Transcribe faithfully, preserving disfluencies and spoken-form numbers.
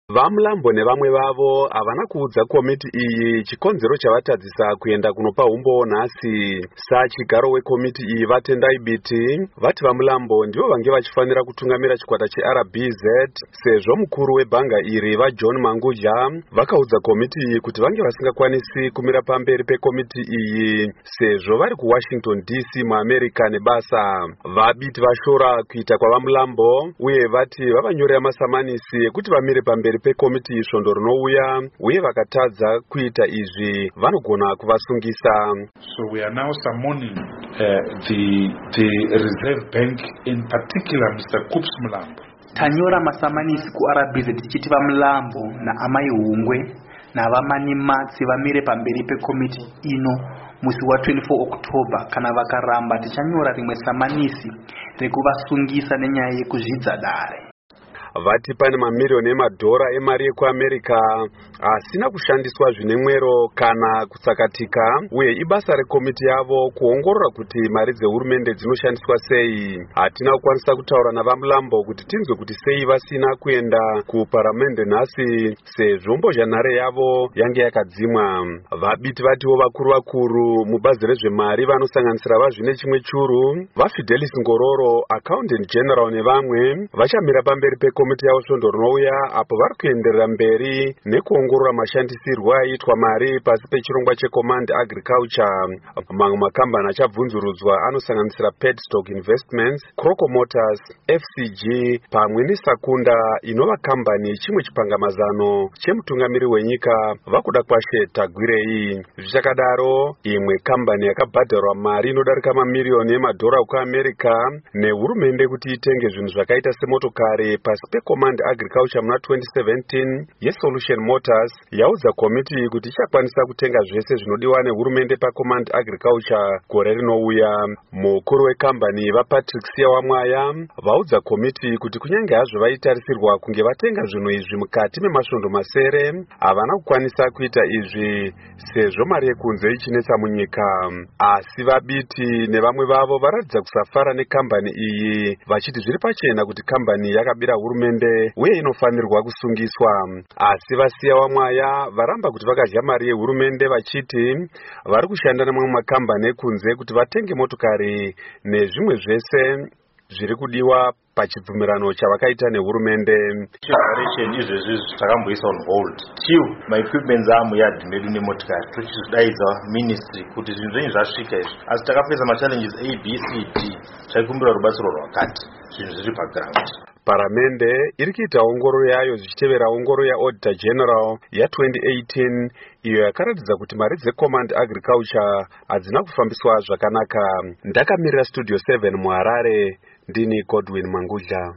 Vamulambo nevamwe vavo havana kuudza komiti iyi chikonzero chavatadzisa kuenda kunopa umbo nhasi. Sachigaro wekomiti iyi vatendai biti vati Vamulambo ndivo vange vachifanira kutungamira chikwata cheR B Z sezvo mukuru webhanga iri vaJohn Mangudya vakaudza komiti iyi kuti vange vasingakwanisi kumira pamberi pekomiti iyi sezvo vari kuWashington D C muAmerica nebasa. Vabiti vashora kuita kwaVamulambo uye vati vavanyorera masamanisi ekuti vamire pamberi pekomiti svondo rinouya uye vakatadza kuita izvi vanogona kuvasungisa. So we are now summoning uh, the the Reserve Bank, in particular Mister Coops Mlambo. Tanyora masamanisi ku R B Z tichiti Vamulambo na Amai Hungwe na vamani matsi vamire pamberi pekomiti ino musi wa twenty-four October. Kana vakaramba tichanyora rimwe samanisi rekuvasungisa nenyaya yekuzvidza dare. Vati pane mamiliyoni emadhora emari yekuAmerica asina kushandiswa zvine mwero kana kutsakatika uye ibasa rekomiti yavo kuongorora kuti mari dzehurumende dzinoshandiswa sei. Hatina kukwanisa kutaura naVamulambo kuti tinzwe kuti sei vasina kuenda kuparamende nhasi sezvo mbozhanhare yavo yange yakadzimwa. Vabiti vatiwo vakuru vakuru mubazi rezvemari vanosanganisira vazvine chimwe churu vaFidelis Ngororo, Accountant General nevamwe vachamira pamberi pe komiti yavo svondo rinouya apo vari kuenderera mberi nekuongorora mashandisirwo aiitwa mari pasi pechirongwa cheCommand Agriculture. Mamwe makambani achabvunzurudzwa anosanganisira Petstock Investments, Croco Motors, F C G pamwe neSakunda inova kambani chimwe chipangamazano chemutungamiri wenyika vakuda kwashe Tagwirei. Zvichakadaro imwe kambani yakabhadharwa mari inodarika mamiliyoni emadhora ekuAmerica nehurumende kuti itenge zvinhu zvakaita semotokari pasi peCommand Agriculture muna twenty seventeen yeSolution Motors yaudza komiti kuti ichakwanisa kutenga zvese zvinodiwa nehurumende paCommand Agriculture gore rinouya. Mukuru wekambani vaPatricia Wamwaya vaudza komiti kuti kunyange hazvo vaitarisirwa kunge vatenga zvinhu izvi mukati memasvondo masere havana kukwanisa kuita izvi sezvo mari yekunze ichinetsa munyika. Asi vabiti nevamwe vavo varatidza kusafara nekambani iyi vachiti zviri pachena kuti kambani yakabira hurumende uye inofanirwa kusungiswa. Asi vasiya Wamwaya varamba kuti vakadya mari yehurumende vachiti vari kushanda nemamwe makambani ekunze kuti vatenge motokari nezvimwe zvese zviri kudiwa pachibvumirano chavakaita nehurumende. Operation izvezvi takamboisa on hold till maequipments amuyadhi medu nemotokari tichidaidza ministry kuti zvinhu zvenyu zvasvika izvi, asi takapedza machallenges A B C D taikumbira rubatsiro rwakati zvinhu zviri paground. Paramende iri kuita ongororo yayo zvichitevera ongororo yaAuditor General ya twenty eighteen iyo yakaratidza kuti mari dzeCommand Agriculture hadzina kufambiswa zvakanaka. Ndakamirira Studio seven muHarare, ndini Godwin Mangudya.